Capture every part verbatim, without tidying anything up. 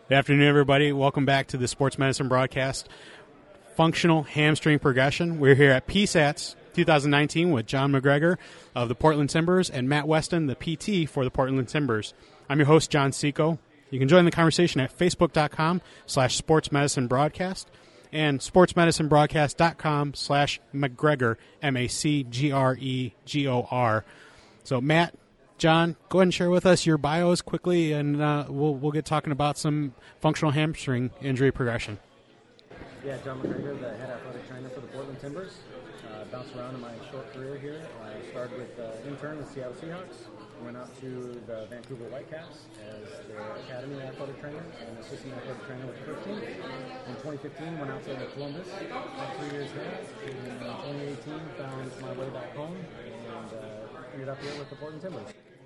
Good afternoon, everybody. Welcome back to the Sports Medicine Broadcast, Functional Hamstring Progression. We're here at P SATS twenty nineteen with John McGregor of the Portland Timbers and Matt Weston, the P T for the Portland Timbers. I'm your host, John Seco. You can join the conversation at facebook.com slash sports medicine broadcast and sportsmedicinebroadcast.com slash McGregor, M A C G R E G O R. So, Matt, John, go ahead and share with us your bios quickly, and uh, we'll we'll get talking about some functional hamstring injury progression. Yeah, John McGregor, the head athletic trainer for the Portland Timbers. Uh, bounced around in my short career here. I started with uh, intern with Seattle Seahawks, went out to the Vancouver Whitecaps as their academy athletic trainer and assistant athletic trainer with the first team. In twenty fifteen, went out to Columbus, spent three years there. In twenty eighteen, found my way back home and uh, ended up here with the Portland Timbers.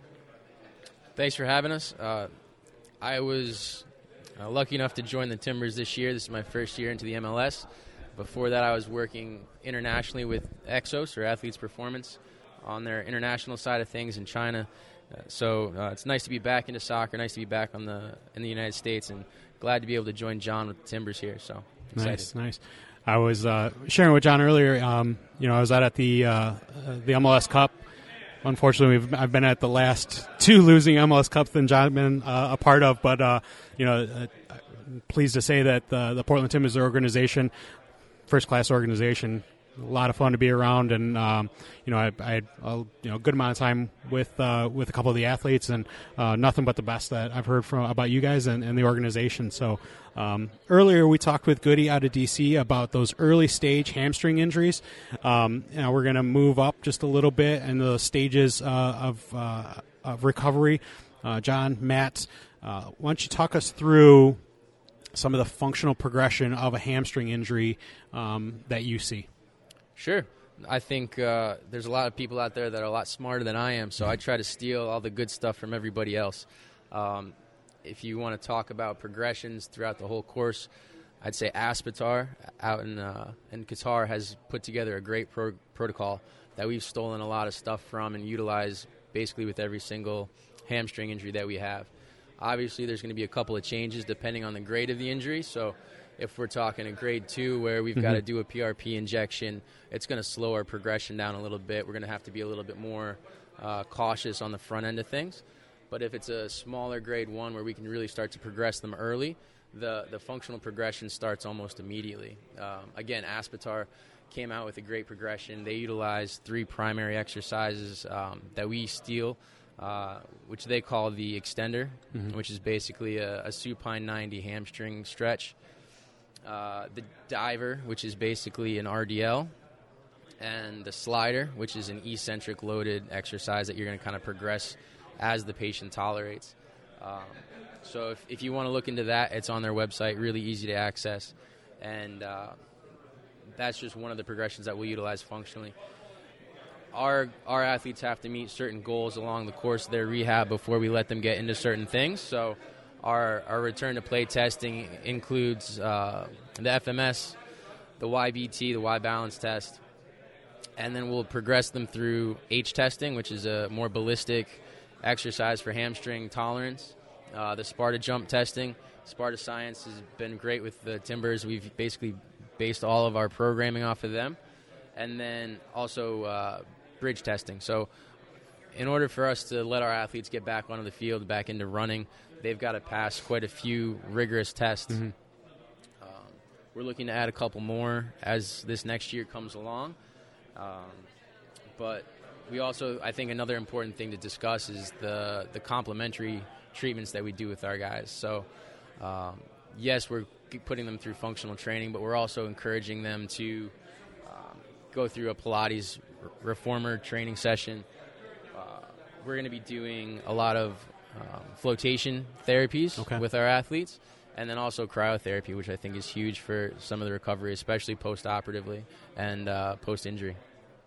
Thanks for having us. Uh, I was uh, lucky enough to join the Timbers this year. This is my first year into the M L S. Before that, I was working internationally with Exos, or Athletes Performance, on their international side of things in China. Uh, so uh, it's nice to be back into soccer, nice to be back on the in the United States, and glad to be able to join John with the Timbers here. So excited. Nice, nice. I was uh, sharing with John earlier, um, you know, I was out at the, uh, the M L S Cup. Unfortunately, we've, I've been at the last two losing M L S Cups that John has been uh, a part of, but, uh, you know, uh, I'm pleased to say that the, the Portland Timbers organization, first-class organization, a lot of fun to be around, and um, you know, I, I had a you know good amount of time with uh, with a couple of the athletes, and uh, nothing but the best that I've heard from about you guys and, and the organization. So um, earlier we talked with Goody out of D C about those early stage hamstring injuries. Um, now we're going to move up just a little bit in the stages uh, of uh, of recovery. Uh, John, Matt, uh, why don't you talk us through some of the functional progression of a hamstring injury um, that you see? Sure. I think uh, there's a lot of people out there that are a lot smarter than I am, so I try to steal all the good stuff from everybody else. Um, if you want to talk about progressions throughout the whole course, I'd say Aspetar out in, uh, in Qatar has put together a great pro- protocol that we've stolen a lot of stuff from and utilize basically with every single hamstring injury that we have. Obviously, there's going to be a couple of changes depending on the grade of the injury, so if we're talking a grade two where we've mm-hmm. got to do a P R P injection, it's going to slow our progression down a little bit. We're going to have to be a little bit more uh, cautious on the front end of things. But if it's a smaller grade one where we can really start to progress them early, the, the functional progression starts almost immediately. Um, again, Aspetar came out with a great progression. They utilize three primary exercises um, that we steal, uh, which they call the extender, mm-hmm. which is basically a, a supine ninety hamstring stretch. Uh, the diver, which is basically an R D L, and the slider, which is an eccentric loaded exercise that you're going to kind of progress as the patient tolerates. Um, so if, if you want to look into that, it's on their website, really easy to access, and uh, that's just one of the progressions that we'll utilize functionally. Our our athletes have to meet certain goals along the course of their rehab before we let them get into certain things, so Our, our return to play testing includes uh, the F M S, the Y B T, the Y balance test, and then we'll progress them through H testing, which is a more ballistic exercise for hamstring tolerance, uh, the Sparta jump testing. Sparta Science has been great with the Timbers. We've basically based all of our programming off of them, and then also uh, bridge testing. So in order for us to let our athletes get back onto the field, back into running, they've got to pass quite a few rigorous tests. Mm-hmm. Um, we're looking to add a couple more as this next year comes along. Um, but we also, I think another important thing to discuss is the, the complementary treatments that we do with our guys. So, um, yes, we're putting them through functional training, but we're also encouraging them to um, go through a Pilates reformer training session. Uh, we're going to be doing a lot of Um, flotation therapies okay. with our athletes, and then also cryotherapy, which I think is huge for some of the recovery, especially post-operatively and uh, post-injury.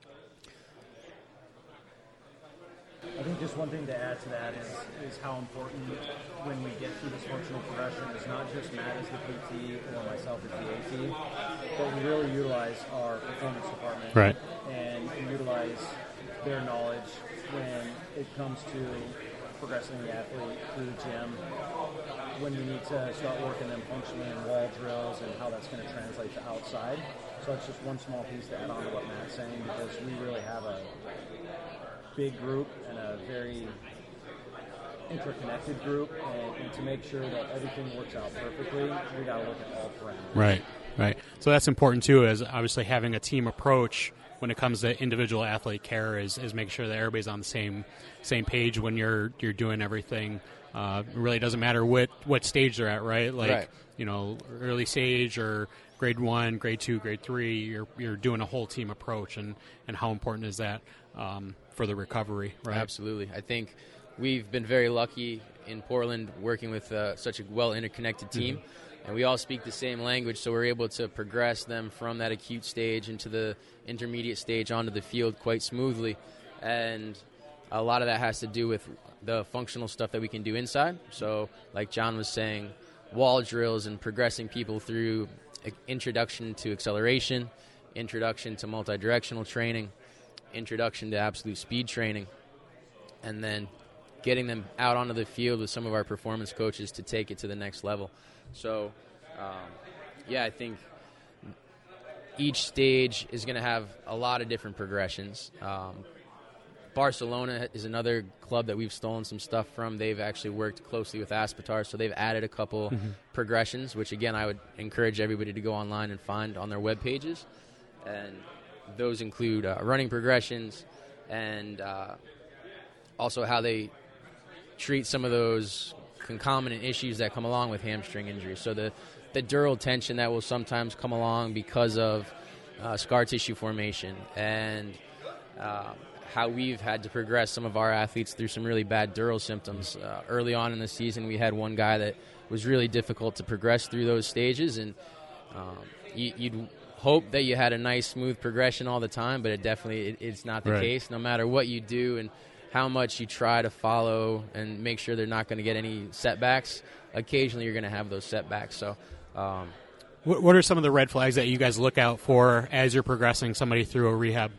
I think just one thing to add to that is, is how important when we get through this functional progression is not just Matt as the P T or myself as the A T, but we really utilize our performance department right. and utilize their knowledge when it comes to progressing the athlete through the gym when we need to start working them functionally in wall drills and how that's going to translate to outside. So it's just one small piece to add on to what Matt's saying, because we really have a big group and a very interconnected group, and, and to make sure that everything works out perfectly, we got to look at all parameters. Right, right. So that's important too, is obviously having a team approach when it comes to individual athlete care is, is making sure that everybody's on the same same page when you're you're doing everything. Uh, it really doesn't matter what, what stage they're at, right? Like, right. you know, early stage or grade one, grade two, grade three, you're you're doing a whole team approach, and, and how important is that um, for the recovery, right? Absolutely. I think we've been very lucky in Portland working with uh, such a well interconnected team, mm-hmm. and we all speak the same language, so we're able to progress them from that acute stage into the intermediate stage onto the field quite smoothly. And a lot of that has to do with the functional stuff that we can do inside. So like John was saying, wall drills and progressing people through introduction to acceleration, introduction to multi-directional training, introduction to absolute speed training, and then getting them out onto the field with some of our performance coaches to take it to the next level. So, um, yeah, I think each stage is going to have a lot of different progressions. Um, Barcelona is another club that we've stolen some stuff from. They've actually worked closely with Aspetar, so they've added a couple mm-hmm. progressions, which, again, I would encourage everybody to go online and find on their web pages. And those include uh, running progressions and uh, also how they treat some of those concomitant issues that come along with hamstring injuries. So the, the dural tension that will sometimes come along because of uh, scar tissue formation, and uh, how we've had to progress some of our athletes through some really bad dural symptoms. Uh, early on in the season, we had one guy that was really difficult to progress through those stages, and um, you, you'd hope that you had a nice, smooth progression all the time, but it definitely it, it's not the right. case. No matter what you do and how much you try to follow and make sure they're not going to get any setbacks, occasionally you're going to have those setbacks. So, um, what, what are some of the red flags that you guys look out for as you're progressing somebody through a rehab?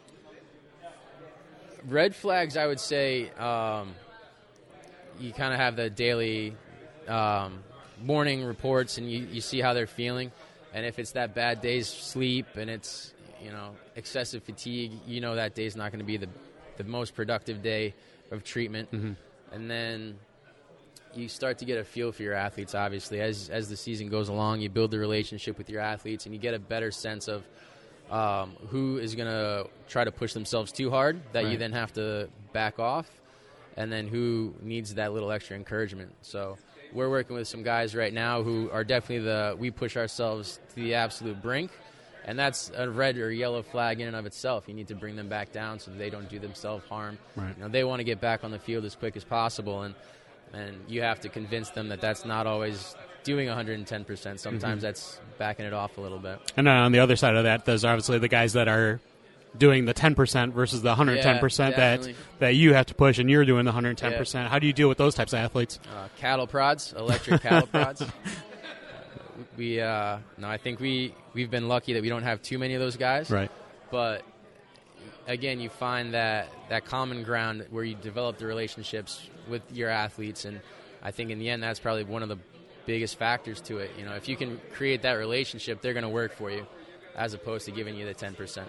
Red flags, I would say, um, you kind of have the daily um, morning reports, and you, you see how they're feeling. And if it's that bad day's sleep and it's, you know, excessive fatigue, you know that day's not going to be the the most productive day of treatment. Mm-hmm. And then you start to get a feel for your athletes, obviously. As as the season goes along, you build the relationship with your athletes, and you get a better sense of um, who is going to try to push themselves too hard, that right. you then have to back off, and then who needs that little extra encouragement. So we're working with some guys right now who are definitely the, we push ourselves to the absolute brink, and that's a red or yellow flag in and of itself. You need to bring them back down so that they don't do themselves harm. Right. You know, they want to get back on the field as quick as possible, and and you have to convince them that that's not always doing one hundred ten percent. Sometimes mm-hmm. that's backing it off a little bit. And then on the other side of that, there's obviously the guys that are doing the ten percent versus the one hundred ten percent yeah, that that you have to push, and you're doing the one hundred ten percent. Yeah. How do you deal with those types of athletes? Uh, cattle prods, electric cattle prods. We uh, no, I think we we've been lucky that we don't have too many of those guys. Right. But again, you find that that common ground where you develop the relationships with your athletes, and I think in the end that's probably one of the biggest factors to it. You know, if you can create that relationship, they're going to work for you, as opposed to giving you the ten percent.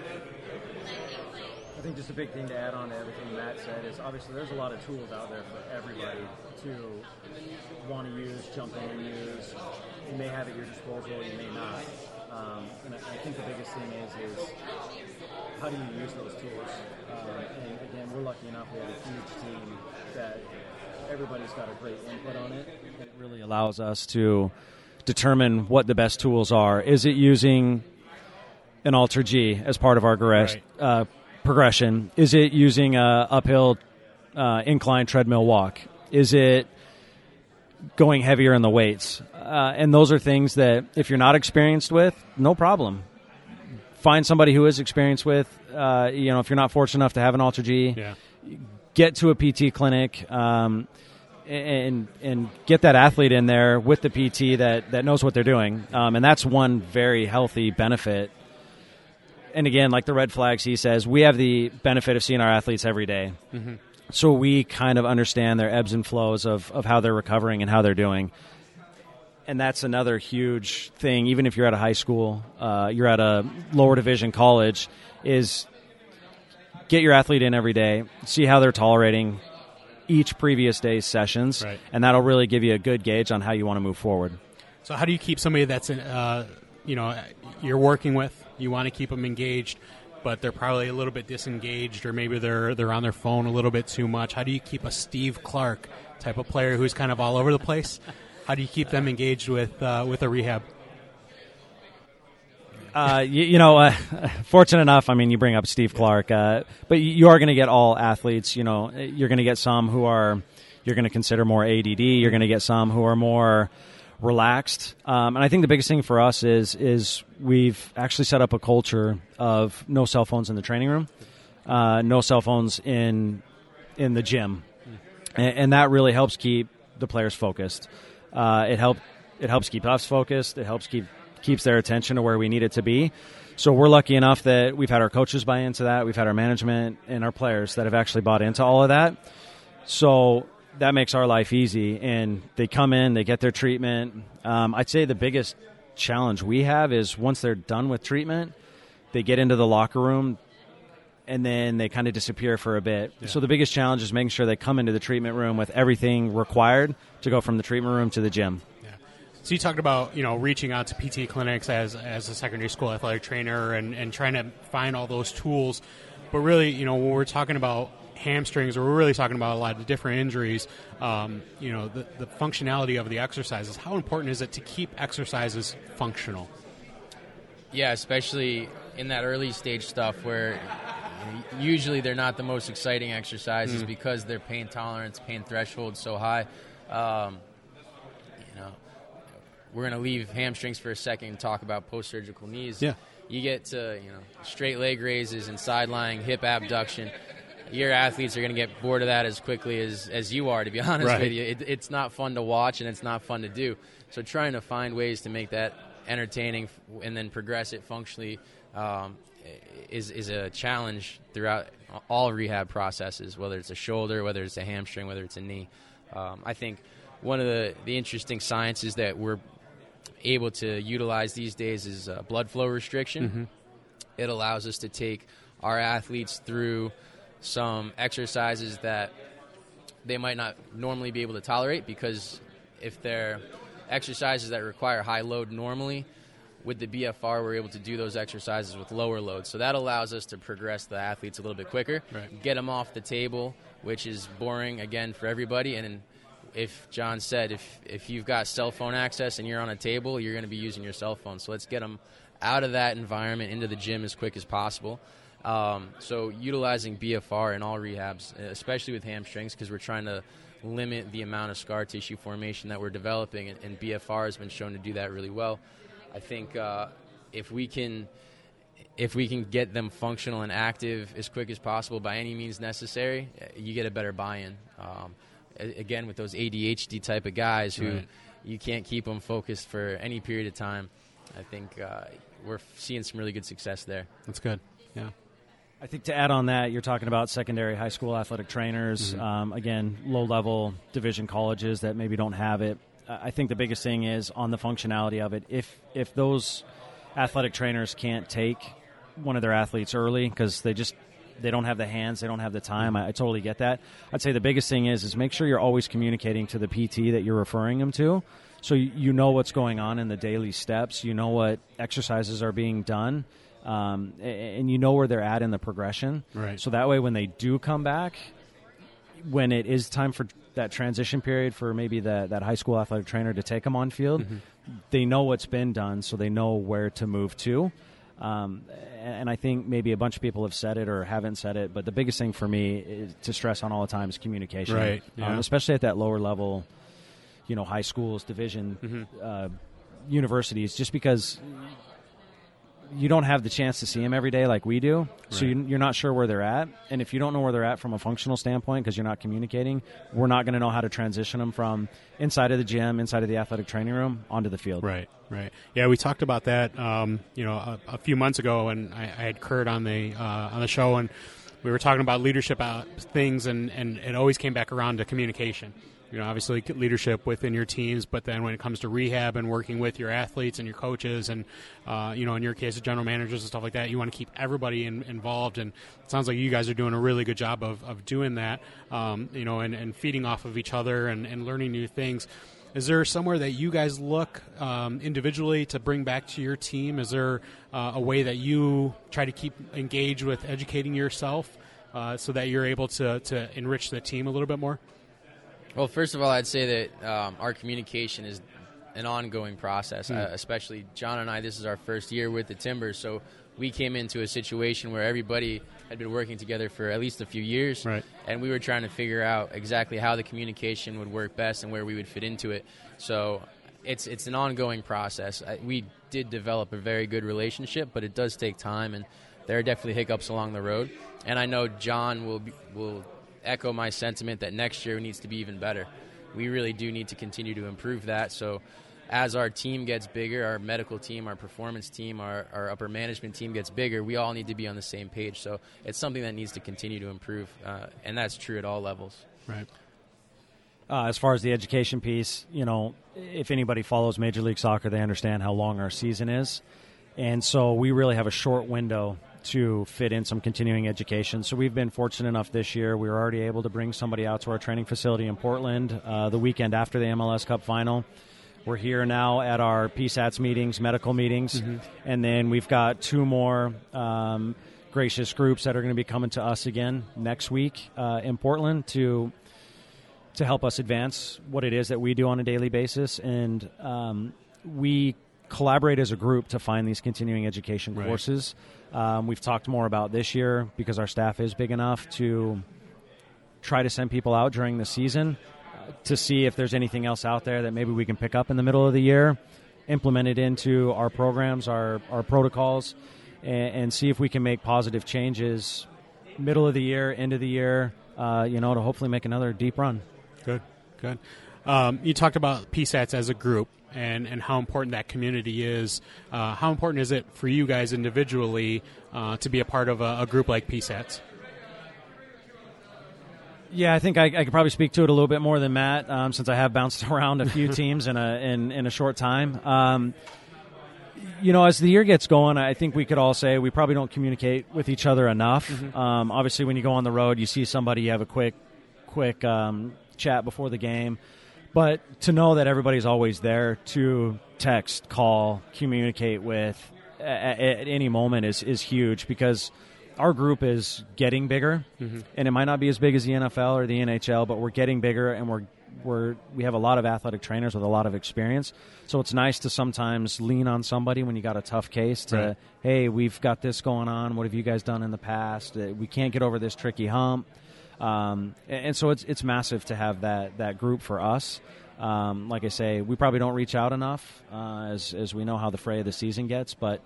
I think just a big thing to add on to everything Matt said is obviously there's a lot of tools out there for everybody to want to use, jump in and use. You may have at your disposal, you may not. Um, and I, I think the biggest thing is is how do you use those tools? Um, and again, we're lucky enough we have a huge team that everybody's got a great input on it. It really allows us to determine what the best tools are. Is it using an Alter G as part of our progress, right. uh, progression? Is it using a uphill uh, incline treadmill walk? Is it going heavier in the weights? Uh, and those are things that if you're not experienced with, no problem. Find somebody who is experienced with. Uh, you know, if you're not fortunate enough to have an Alter G, yeah. get to a P T clinic um, and and get that athlete in there with the P T that, that knows what they're doing. Um, and that's one very healthy benefit. And again, like the red flags he says, we have the benefit of seeing our athletes every day. Mm-hmm. So we kind of understand their ebbs and flows of, of how they're recovering and how they're doing. And that's another huge thing, even if you're at a high school, uh, you're at a lower division college, is get your athlete in every day, see how they're tolerating each previous day's sessions, right. and that'll really give you a good gauge on how you want to move forward. So how do you keep somebody that's, in, uh, you know, you're working with, you want to keep them engaged, but they're probably a little bit disengaged, or maybe they're they're on their phone a little bit too much? How do you keep a Steve Clark type of player who's kind of all over the place? How do you keep them engaged with uh, with a rehab? Uh, you, you know, uh, fortunate enough, I mean, you bring up Steve Clark, uh, but you are going to get all athletes. You know, you're going to get some who are, you're going to consider more A D D. You're going to get some who are more relaxed. Um, and I think the biggest thing for us is is we've actually set up a culture of no cell phones in the training room, uh, no cell phones in in the gym, and, and that really helps keep the players focused. Uh, it help it helps keep us focused. It helps keep keeps their attention to where we need it to be. So we're lucky enough that we've had our coaches buy into that. We've had our management and our players that have actually bought into all of that. So that makes our life easy, and they come in, they get their treatment. Um, I'd say the biggest challenge we have is once they're done with treatment, they get into the locker room, and then they kind of disappear for a bit. Yeah. So the biggest challenge is making sure they come into the treatment room with everything required to go from the treatment room to the gym. Yeah. So you talked about, you know, reaching out to P T clinics as as a secondary school athletic trainer and, and trying to find all those tools. But really, you know, when we're talking about hamstrings, or we're really talking about a lot of different injuries, um, you know, the, the functionality of the exercises. How important is it to keep exercises functional? Yeah, especially in that early stage stuff where usually they're not the most exciting exercises mm. because their pain tolerance, pain threshold is so high. Um, you know, we're going to leave hamstrings for a second and talk about post-surgical knees. Yeah. You get to, you know, straight leg raises and side-lying hip abduction. Your athletes are going to get bored of that as quickly as, as you are, to be honest right. with you. It, it's not fun to watch, and it's not fun to do. So trying to find ways to make that entertaining and then progress it functionally um, is is a challenge throughout all rehab processes, whether it's a shoulder, whether it's a hamstring, whether it's a knee. Um, I think one of the, the interesting sciences that we're able to utilize these days is uh, blood flow restriction. Mm-hmm. It allows us to take our athletes through some exercises that they might not normally be able to tolerate, because if they're exercises that require high load normally, with the B F R we're able to do those exercises with lower load. So that allows us to progress the athletes a little bit quicker, right. get them off the table, which is boring, again, for everybody. And if John said, if, if you've got cell phone access and you're on a table, you're going to be using your cell phone. So let's get them out of that environment into the gym as quick as possible. Um, so utilizing B F R in all rehabs, especially with hamstrings, because we're trying to limit the amount of scar tissue formation that we're developing, and, and B F R has been shown to do that really well. I think uh, if we can if we can get them functional and active as quick as possible by any means necessary, you get a better buy-in. Um, again, with those A D H D type of guys who right. you can't keep them focused for any period of time, I think uh, we're seeing some really good success there. That's good. Yeah. I think to add on that, you're talking about secondary high school athletic trainers, mm-hmm. um, again, low-level division colleges that maybe don't have it. I think the biggest thing is on the functionality of it. If if those athletic trainers can't take one of their athletes early because they just they don't have the hands, they don't have the time, I, I totally get that. I'd say the biggest thing is is make sure you're always communicating to the P T that you're referring them to, so you, you know what's going on in the daily steps, you know what exercises are being done. Um, and you know where they're at in the progression. Right. So that way when they do come back, when it is time for that transition period for maybe the, that high school athletic trainer to take them on field, mm-hmm. they know what's been done, so they know where to move to. Um, and I think maybe a bunch of people have said it or haven't said it, but the biggest thing for me is to stress on all the time is communication. Right. Yeah. Um, especially at that lower level, you know, high schools, division, mm-hmm. uh, universities, just because you don't have the chance to see them every day like we do, so right. you, you're not sure where they're at. And if you don't know where they're at from a functional standpoint because you're not communicating, we're not going to know how to transition them from inside of the gym, inside of the athletic training room, onto the field. Right, right. Yeah, we talked about that, um, you know, a, a few months ago, and I, I had Kurt on the uh, on the show, and we were talking about leadership uh, things, and, and it always came back around to communication. You know, obviously leadership within your teams, but then when it comes to rehab and working with your athletes and your coaches and, uh, you know, in your case, the general managers and stuff like that, you want to keep everybody in, involved. And it sounds like you guys are doing a really good job of, of doing that, um, you know, and, and feeding off of each other and, and learning new things. Is there somewhere that you guys look um, individually to bring back to your team? Is there uh, a way that you try to keep engaged with educating yourself uh, so that you're able to, to enrich the team a little bit more? Well, first of all, I'd say that um, our communication is an ongoing process, Mm. uh, especially John and I. This is our first year with the Timbers, so we came into a situation where everybody had been working together for at least a few years, Right. and we were trying to figure out exactly how the communication would work best and where we would fit into it. So it's it's an ongoing process. I, we did develop a very good relationship, but it does take time, and there are definitely hiccups along the road. And I know John will be, will echo my sentiment that next year needs to be even better. We really do need to continue to improve that. So as our team gets bigger, our medical team, our performance team, our, our upper management team gets bigger, we all need to be on the same page. So it's something that needs to continue to improve, uh, and that's true at all levels. Right. Uh, as far as the education piece, you know, if anybody follows Major League Soccer, they understand how long our season is. And so we really have a short window to fit in some continuing education. So we've been fortunate enough this year. We were already able to bring somebody out to our training facility in Portland uh, the weekend after the M L S Cup final. We're here now at our P SATs meetings, medical meetings, mm-hmm. and then we've got two more um, gracious groups that are going to be coming to us again next week uh, in Portland to to help us advance what it is that we do on a daily basis. And um, we collaborate as a group to find these continuing education right. courses. Um, we've talked more about this year because our staff is big enough to try to send people out during the season uh, to see if there's anything else out there that maybe we can pick up in the middle of the year, implement it into our programs, our, our protocols, and, and see if we can make positive changes middle of the year, end of the year, uh, you know, to hopefully make another deep run. Good, good. Um, you talked about P SATs as a group and, and how important that community is. Uh, how important is it for you guys individually uh, to be a part of a, a group like P SATs? Yeah, I think I, I could probably speak to it a little bit more than Matt, um, since I have bounced around a few teams in a in, in a short time. Um, you know, as the year gets going, I think we could all say we probably don't communicate with each other enough. Mm-hmm. Um, obviously, when you go on the road, you see somebody, you have a quick, quick um, chat before the game. But to know that everybody's always there to text, call, communicate with at, at any moment is, is huge, because our group is getting bigger, mm-hmm. and it might not be as big as the N F L or the N H L, but we're getting bigger, and we're we're we have a lot of athletic trainers with a lot of experience. So it's nice to sometimes lean on somebody when you got a tough case to, right. hey, we've got this going on. What have you guys done in the past? We can't get over this tricky hump. Um, and, and so it's it's massive to have that that group for us. Um, like I say, we probably don't reach out enough uh, as as we know how the fray of the season gets. But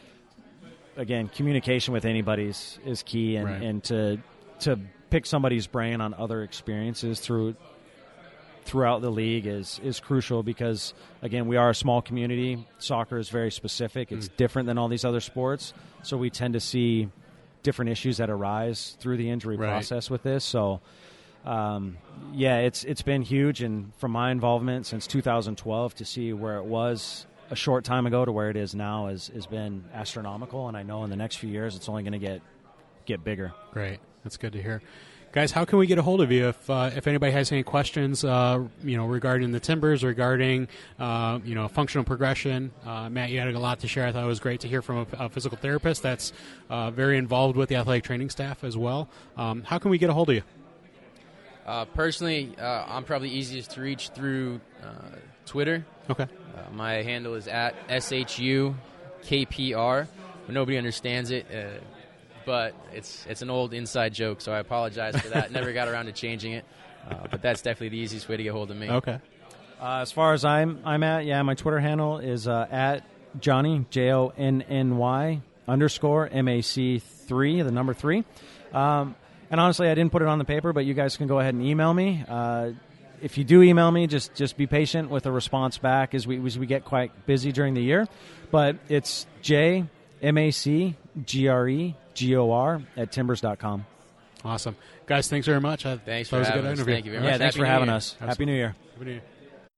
again, communication with anybody is, is key, and, right. and to to pick somebody's brain on other experiences through throughout the league is is crucial, because again, we are a small community. Soccer is very specific. It's mm. different than all these other sports, so we tend to see different issues that arise through the injury right. process with this. So, um, yeah, it's it's been huge, and from my involvement since two thousand twelve to see where it was a short time ago to where it is now has has been astronomical. And I know in the next few years it's only going to get get bigger. Great, that's good to hear. Guys, how can we get a hold of you if uh, if anybody has any questions, uh, you know, regarding the Timbers, regarding uh, you know, functional progression? Uh, Matt, you had a lot to share. I thought it was great to hear from a, a physical therapist that's uh, very involved with the athletic training staff as well. Um, how can we get a hold of you? Uh, personally, uh, I'm probably easiest to reach through uh, Twitter. Okay. Uh, my handle is at S H U K P R. Nobody understands it. Uh, But it's it's an old inside joke, so I apologize for that. Never got around to changing it, uh, but that's definitely the easiest way to get hold of me. Okay. Uh, as far as I'm I'm at, yeah, my Twitter handle is uh, at Johnny J O N N Y underscore M A C three, the number three. Um, and honestly, I didn't put it on the paper, but you guys can go ahead and email me. Uh, if you do email me, just just be patient with a response back, as we as we get quite busy during the year. But it's J M A C G R E G O R at timbers dot com. Awesome. Guys, thanks very much. I Thanks thought for it was a having good us. interview. Thank you very Yeah, much. thanks Happy for New having Year. us. Happy New Year. Happy New Year.